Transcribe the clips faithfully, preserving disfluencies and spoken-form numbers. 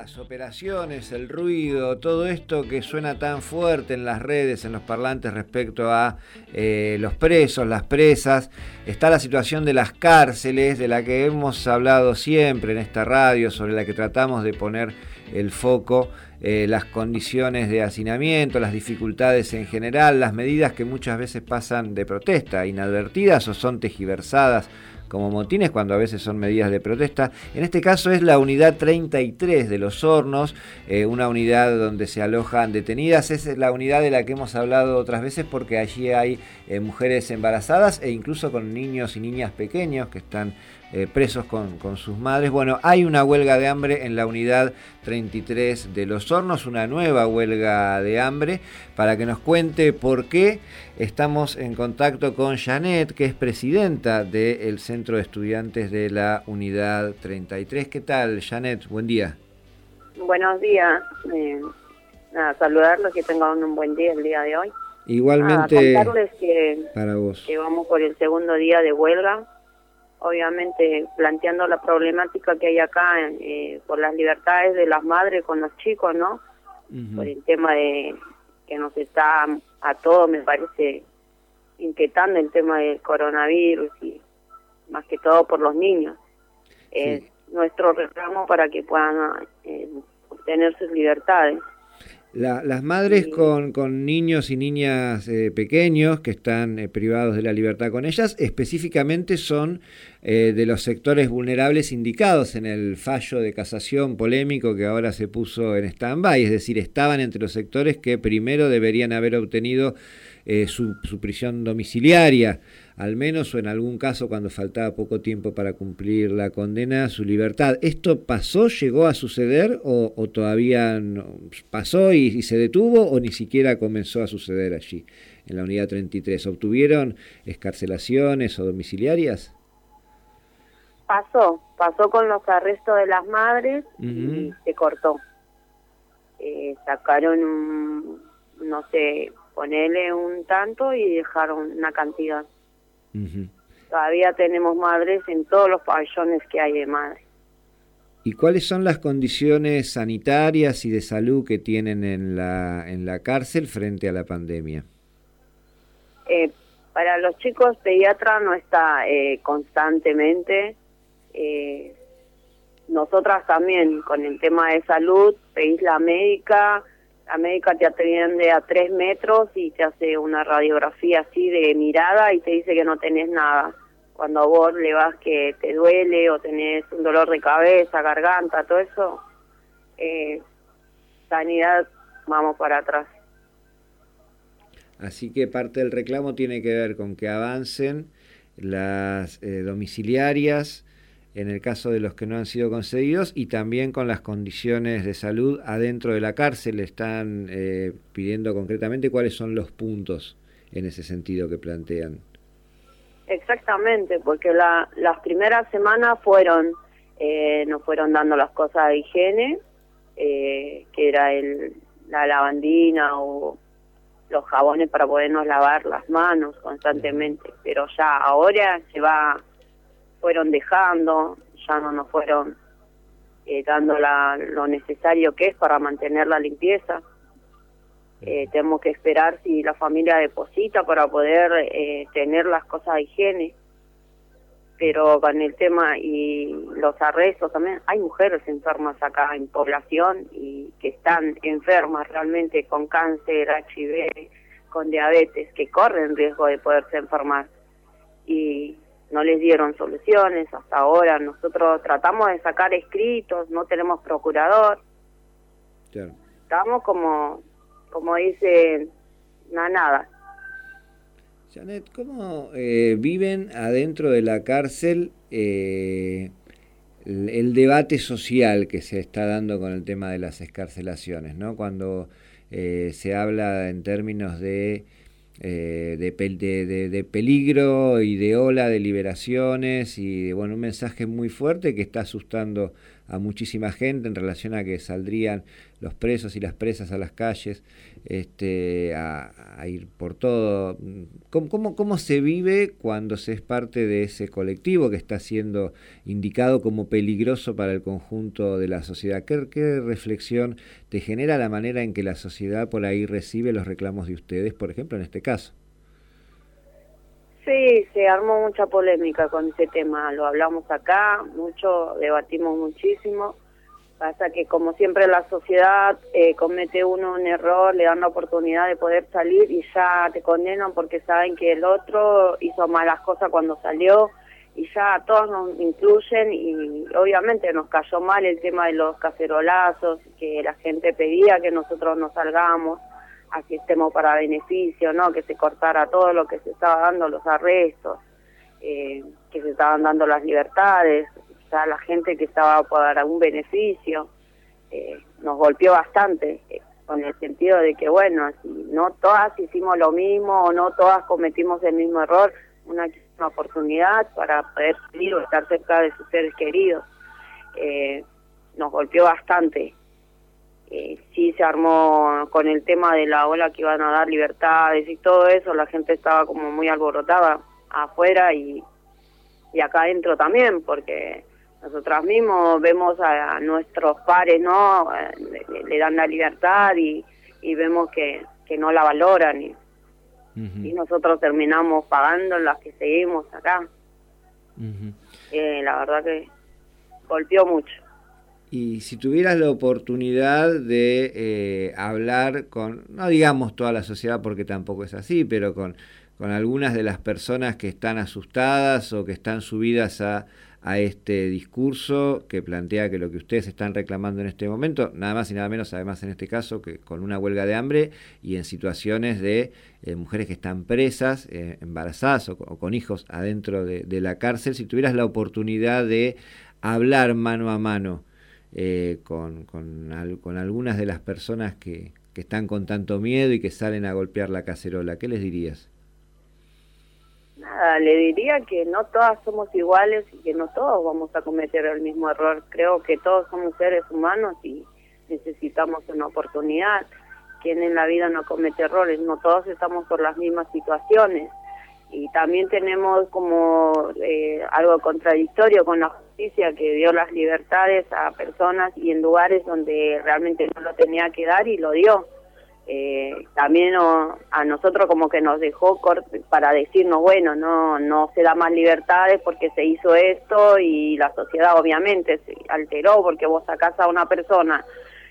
las operaciones, el ruido, todo esto que suena tan fuerte en las redes, en los parlantes respecto a eh, los presos, las presas. Está la situación de las cárceles, de la que hemos hablado siempre en esta radio, sobre la que tratamos de poner el foco, eh, las condiciones de hacinamiento, las dificultades en general, las medidas que muchas veces pasan de protesta, inadvertidas o son tergiversadas como motines, cuando a veces son medidas de protesta. En este caso es la unidad treinta y tres de Los Hornos, eh, una unidad donde se alojan detenidas. Es la unidad de la que hemos hablado otras veces porque allí hay eh, mujeres embarazadas e incluso con niños y niñas pequeños que están eh, presos con, con sus madres. Bueno, hay una huelga de hambre en la unidad treinta y tres de Los Hornos, una nueva huelga de hambre. Para que nos cuente por qué, estamos en contacto con Janet, que es presidenta del Centro de Estudiantes de la Unidad treinta y tres. ¿Qué tal, Janet? Buen día. Buenos días. Eh, nada, saludarlos, que tengan un buen día el día de hoy. Igualmente, ah, contarles que, para vos. que vamos por el segundo día de huelga, obviamente planteando la problemática que hay acá eh, por las libertades de las madres con los chicos, ¿no? Uh-huh. Por el tema de que nos está a todos, me parece, inquietando el tema del coronavirus y más que todo por los niños. Es sí. Nuestro reclamo para que puedan eh, obtener sus libertades. La, las madres sí. con, con niños y niñas eh, pequeños que están eh, privados de la libertad con ellas, específicamente son eh, de los sectores vulnerables indicados en el fallo de casación polémico que ahora se puso en stand-by, es decir, estaban entre los sectores que primero deberían haber obtenido eh, su, su prisión domiciliaria, al menos, o en algún caso cuando faltaba poco tiempo para cumplir la condena, su libertad. ¿Esto pasó, llegó a suceder o, o todavía no pasó y, y se detuvo o ni siquiera comenzó a suceder allí en la unidad treinta y tres? ¿Obtuvieron excarcelaciones o domiciliarias? Pasó, pasó con los arrestos de las madres uh-huh. y se cortó. Eh, sacaron, un, no sé, ponele un tanto y dejaron una cantidad. Uh-huh. Todavía tenemos madres en todos los pabellones que hay de madres. ¿Y cuáles son las condiciones sanitarias y de salud que tienen en la en la cárcel frente a la pandemia? Eh, para los chicos, pediatra no está eh, constantemente. Eh, nosotras también, con el tema de salud, pedís la médica. La médica te atiende a tres metros y te hace una radiografía así de mirada y te dice que no tenés nada. Cuando vos le vas que te duele o tenés un dolor de cabeza, garganta, todo eso, eh, sanidad, vamos para atrás. Así que parte del reclamo tiene que ver con que avancen las eh, domiciliarias, en el caso de los que no han sido concedidos, y también con las condiciones de salud adentro de la cárcel. Están eh, pidiendo concretamente cuáles son los puntos en ese sentido que plantean. Exactamente, porque la, las primeras semanas fueron, eh, nos fueron dando las cosas de higiene, eh, que era el la lavandina o los jabones para podernos lavar las manos constantemente, pero ya ahora se va... fueron dejando, ya no nos fueron eh, dando la, lo necesario que es para mantener la limpieza. Eh, tenemos que esperar si la familia deposita para poder eh, tener las cosas de higiene. Pero con el tema y los arrestos también, hay mujeres enfermas acá en población y que están enfermas realmente con cáncer, H I V, con diabetes, que corren riesgo de poderse enfermar. Y no les dieron soluciones hasta ahora. Nosotros tratamos de sacar escritos, no tenemos procurador. Claro. Estamos como, como dicen, na nada. Janet, ¿cómo eh, viven adentro de la cárcel eh, el, el debate social que se está dando con el tema de las excarcelaciones, ¿no? Cuando eh, se habla en términos de Eh, de, de, de, de peligro y de ola de liberaciones y de, bueno, un mensaje muy fuerte que está asustando a muchísima gente en relación a que saldrían los presos y las presas a las calles este, a, a ir por todo. ¿Cómo, cómo, ¿Cómo se vive cuando se es parte de ese colectivo que está siendo indicado como peligroso para el conjunto de la sociedad? ¿Qué, qué reflexión te genera la manera en que la sociedad por ahí recibe los reclamos de ustedes, por ejemplo, en este caso? Sí, se armó mucha polémica con ese tema, lo hablamos acá, mucho, debatimos muchísimo. Pasa que como siempre la sociedad eh, comete uno un error, le dan la oportunidad de poder salir y ya te condenan porque saben que el otro hizo malas cosas cuando salió y ya a todos nos incluyen y obviamente nos cayó mal el tema de los cacerolazos, que la gente pedía que nosotros no salgamos, así estemos para beneficio, ¿no? Que se cortara todo lo que se estaba dando, los arrestos, eh, que se estaban dando las libertades, ya la gente que estaba para un beneficio, eh, nos golpeó bastante, eh, con el sentido de que, bueno, si no todas hicimos lo mismo o no todas cometimos el mismo error, una, una oportunidad para poder salir o estar cerca de sus seres queridos. Eh, nos golpeó bastante. Eh, sí se armó con el tema de la ola que iban a dar libertades y todo eso, la gente estaba como muy alborotada afuera y, y acá adentro también, porque nosotras mismos vemos a, a nuestros pares, ¿no? Le, le dan la libertad y, y vemos que, que no la valoran y, uh-huh. y nosotros terminamos pagando las que seguimos acá. Uh-huh. Eh, la verdad que golpeó mucho. Y si tuvieras la oportunidad de eh, hablar con, no digamos toda la sociedad porque tampoco es así, pero con, con algunas de las personas que están asustadas o que están subidas a, a este discurso que plantea que lo que ustedes están reclamando en este momento, nada más y nada menos, además en este caso, que con una huelga de hambre y en situaciones de eh, mujeres que están presas, eh, embarazadas o, o con hijos adentro de, de la cárcel, si tuvieras la oportunidad de hablar mano a mano, Eh, con, con, al, con algunas de las personas que, que están con tanto miedo y que salen a golpear la cacerola, ¿qué les dirías? Nada, le diría que no todas somos iguales y que no todos vamos a cometer el mismo error. Creo que todos somos seres humanos y necesitamos una oportunidad. Quien en la vida no comete errores, no todos estamos por las mismas situaciones. Y también tenemos como eh, algo contradictorio con la justicia que dio las libertades a personas y en lugares donde realmente no lo tenía que dar y lo dio. Eh, también o, a nosotros como que nos dejó corte para decirnos, bueno, no no se da más libertades porque se hizo esto y la sociedad obviamente se alteró porque vos sacás a una persona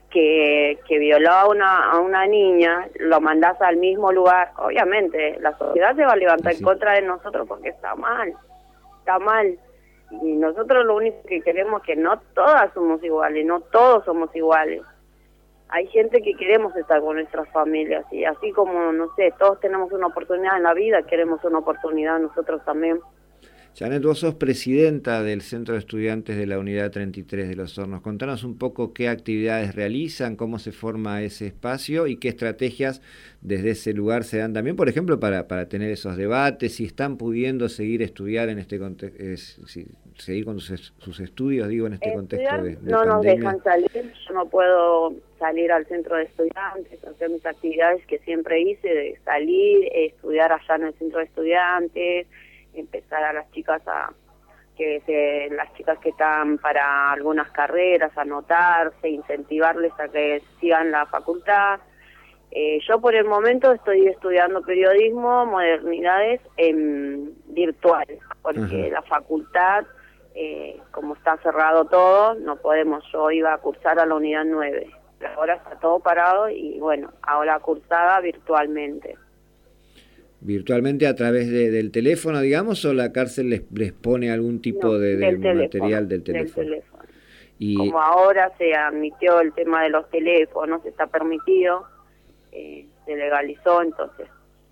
que, que violó a una, a una niña, lo mandás al mismo lugar, obviamente la sociedad se va a levantar en contra de nosotros porque está mal, está mal. Y nosotros lo único que queremos es que no todas somos iguales, no todos somos iguales. Hay gente que queremos estar con nuestras familias y así como, no sé, todos tenemos una oportunidad en la vida, queremos una oportunidad nosotros también. Janet, vos sos presidenta del Centro de Estudiantes de la Unidad treinta y tres de Los Hornos. Contanos un poco qué actividades realizan, cómo se forma ese espacio y qué estrategias desde ese lugar se dan también, por ejemplo, para, para tener esos debates, si están pudiendo seguir estudiar en este contexto, eh, si, seguir con sus, sus estudios, digo, en este Estudiar, contexto de, de no pandemia. nos dejan salir, yo no puedo salir al centro de estudiantes, hacer mis actividades que siempre hice, de salir, estudiar allá en el centro de estudiantes, empezar a las chicas a que se, las chicas que están para algunas carreras anotarse, incentivarles a que sigan la facultad. Eh, yo por el momento estoy estudiando periodismo, modernidades en virtual, porque uh-huh. la facultad, eh, como está cerrado todo, no podemos. Yo iba a cursar a la unidad nueve, ahora está todo parado y bueno, ahora cursada virtualmente. ¿Virtualmente a través de, del teléfono, digamos, o la cárcel les, les pone algún tipo no, de, de del material teléfono, del teléfono? Del teléfono. Y... Como ahora se admitió el tema de los teléfonos, está permitido, eh, se legalizó, entonces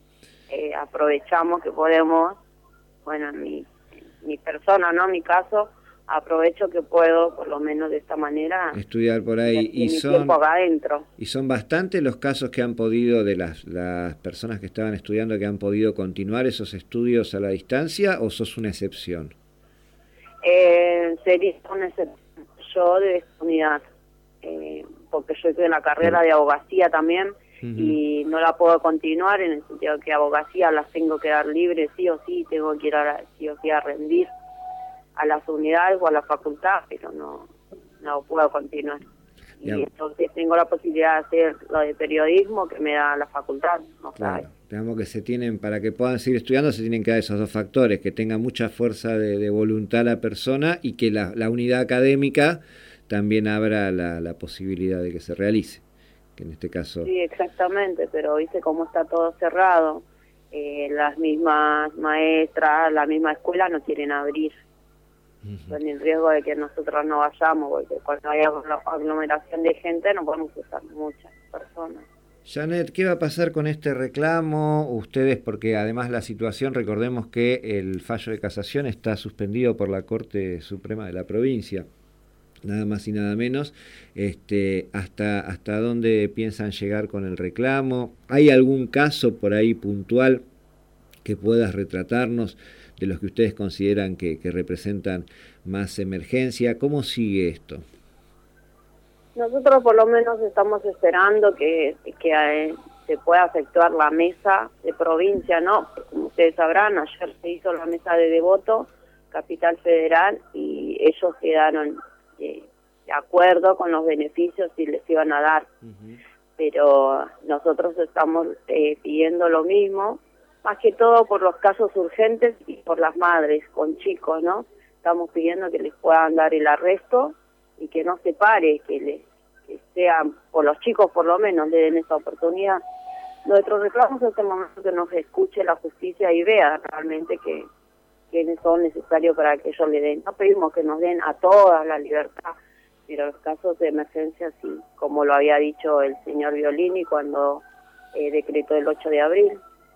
eh, aprovechamos que podemos, bueno, en mi, mi persona, ¿no? En mi caso, aprovecho que puedo, por lo menos de esta manera, estudiar por ahí. Y son, acá adentro. y son bastantes los casos que han podido, de las, las personas que estaban estudiando, que han podido continuar esos estudios a la distancia, ¿o sos una excepción? Eh, sería una excepción. yo de esta unidad, eh, porque yo estoy en la carrera de abogacía también, uh-huh. y no la puedo continuar en el sentido que abogacía las tengo que dar libres sí o sí, tengo que ir a, sí o sí a rendir a las unidades o a la facultad, pero no, no puedo continuar. Y yeah. entonces tengo la posibilidad de hacer lo de periodismo que me da la facultad, no claro. sabe. Digamos que se tienen, para que puedan seguir estudiando, se tienen que dar esos dos factores, que tenga mucha fuerza de, de voluntad la persona y que la, la unidad académica también abra la, la posibilidad de que se realice, que en este caso... Sí, exactamente, pero viste cómo está todo cerrado, eh, las mismas maestras, la misma escuela no quieren abrir, uh-huh. con el riesgo de que nosotros no vayamos, porque cuando hay aglomeración de gente no podemos usar muchas personas. Janet, ¿qué va a pasar con este reclamo? Ustedes, porque además la situación, recordemos que el fallo de casación está suspendido por la Corte Suprema de la provincia, nada más y nada menos. Este, hasta, ¿Hasta dónde piensan llegar con el reclamo? ¿Hay algún caso por ahí puntual que puedas retratarnos de los que ustedes consideran que, que representan más emergencia? ¿Cómo sigue esto? Nosotros por lo menos estamos esperando que, que eh, se pueda efectuar la mesa de provincia, ¿no? Como ustedes sabrán, ayer se hizo la mesa de Devoto, Capital Federal, y ellos quedaron eh, de acuerdo con los beneficios y les iban a dar. Uh-huh. Pero nosotros estamos eh, pidiendo lo mismo, más que todo por los casos urgentes y por las madres con chicos, ¿no? Estamos pidiendo que les puedan dar el arresto y que no se pare, que les que sean, por los chicos por lo menos, le den esa oportunidad. Nuestros reclamos es el momento que nos escuche la justicia y vea realmente que, que son necesarios para que ellos le den. No pedimos que nos den a todas la libertad, pero los casos de emergencia sí, como lo había dicho el señor Violini cuando eh, decretó el ocho de abril.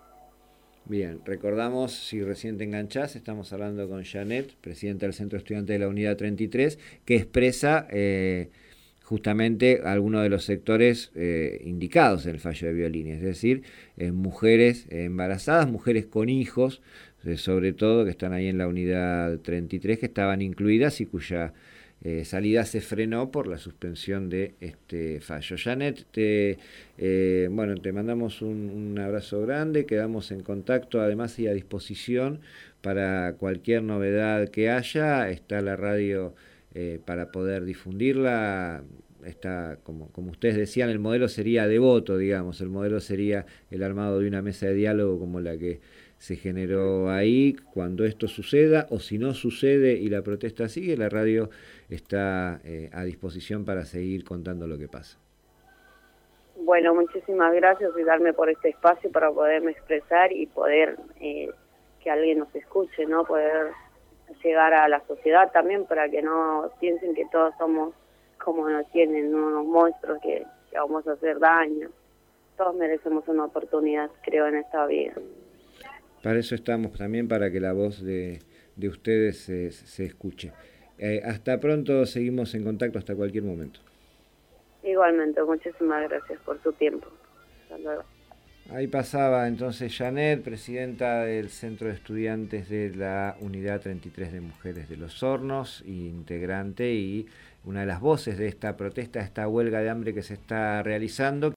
Bien, recordamos, si recién te enganchás, estamos hablando con Janet, presidenta del Centro Estudiante de la Unidad treinta y tres, que expresa eh, justamente algunos de los sectores eh, indicados en el fallo de Violini, es decir, eh, mujeres embarazadas, mujeres con hijos, eh, sobre todo, que están ahí en la Unidad treinta y tres, que estaban incluidas y cuya Eh, salida se frenó por la suspensión de este fallo. Janet, te, eh, bueno, te mandamos un, un abrazo grande, quedamos en contacto, además y a disposición para cualquier novedad que haya, está la radio eh, para poder difundirla. Está, como, como ustedes decían, el modelo sería Devoto, digamos, el modelo sería el armado de una mesa de diálogo como la que se generó ahí. Cuando esto suceda, o si no sucede y la protesta sigue, la radio está eh, a disposición para seguir contando lo que pasa. Bueno, muchísimas gracias y darme por este espacio para poderme expresar y poder eh, que alguien nos escuche, ¿no? Poder llegar a la sociedad también para que no piensen que todos somos como nos tienen, ¿no? Unos monstruos que, que vamos a hacer daño. Todos merecemos una oportunidad, creo, en esta vida. Para eso estamos también, para que la voz de, de ustedes se, se escuche. Eh, hasta pronto, seguimos en contacto hasta cualquier momento. Igualmente, muchísimas gracias por tu tiempo. Hasta luego. Ahí pasaba entonces Janet, presidenta del Centro de Estudiantes de la Unidad treinta y tres de Mujeres de Los Hornos, integrante y una de las voces de esta protesta, esta huelga de hambre que se está realizando.